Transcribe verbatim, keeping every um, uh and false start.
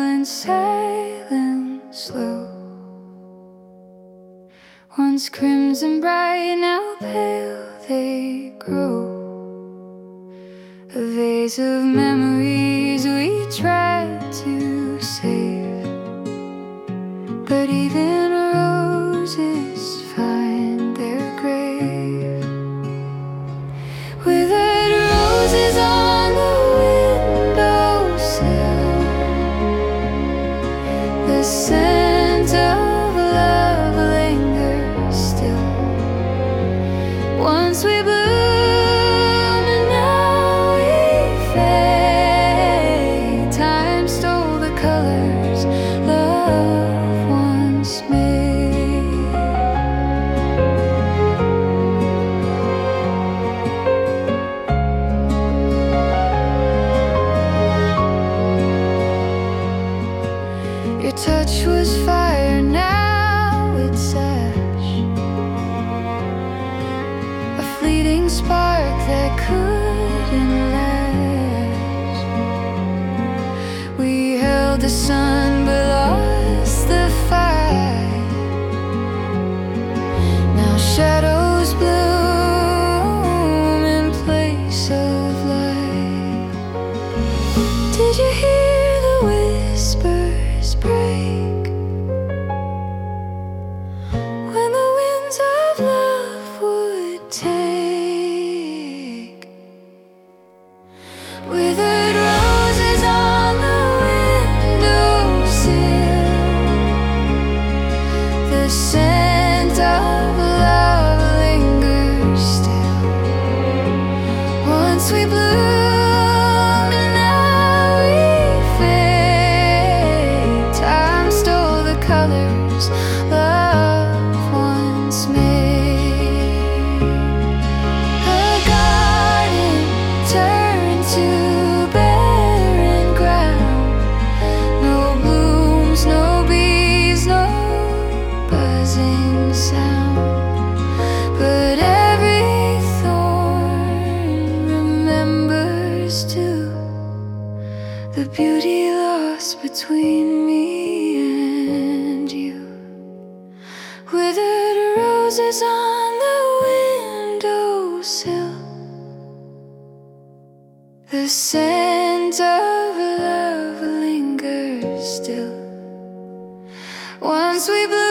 and silent slow. Once crimson bright, now pale they grow. A vase of memories we tried to save, but even roses find their grave. Withered roses on the windowsill, the scent of love lingers still. Once we bloom and now we fade. Time stole the colors love once made. Your touch was fire, now it's ash. A fleeting spark that couldn't last. We held the sun but lost the fight. Now shadows bloom in place of light. Did you hear the whispers break when the winds of love would take? Withered roses on the windowsill, the scent of love lingers still. Once we bloomed and now we fade. Time stole the colors love once made. A garden turned to barren ground. No blooms, no bees, no buzzing sound. But every thorn remembers too the beauty lost between me and you. Withered roses on the windowsill, the scent of love lingers still. Once we blew